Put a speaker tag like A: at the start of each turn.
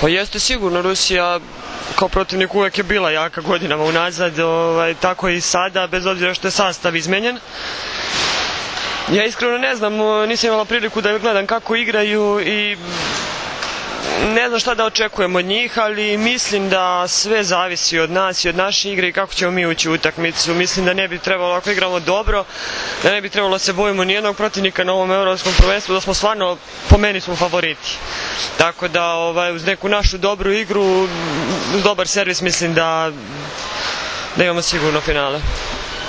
A: Pa jeste sigurno, Rusija kao protivnik uvek je bila jaka godinama unazad, tako i sada, bez obzira što je sastav izmenjen. Ja iskreno ne znam, nisam imala priliku da gledam kako igraju i ne znam šta da očekujem od njih, ali mislim da sve zavisi od nas i od naše igre i kako ćemo mi ući u utakmicu. Mislim da ne bi trebalo, ako igramo dobro, da ne bi trebalo da se bojimo nijednog protivnika na ovom evropskom prvenstvu, da smo stvarno, po meni smo favoriti. Tako da uz neku našu dobru igru, uz dobar servis mislim da imamo sigurno finale.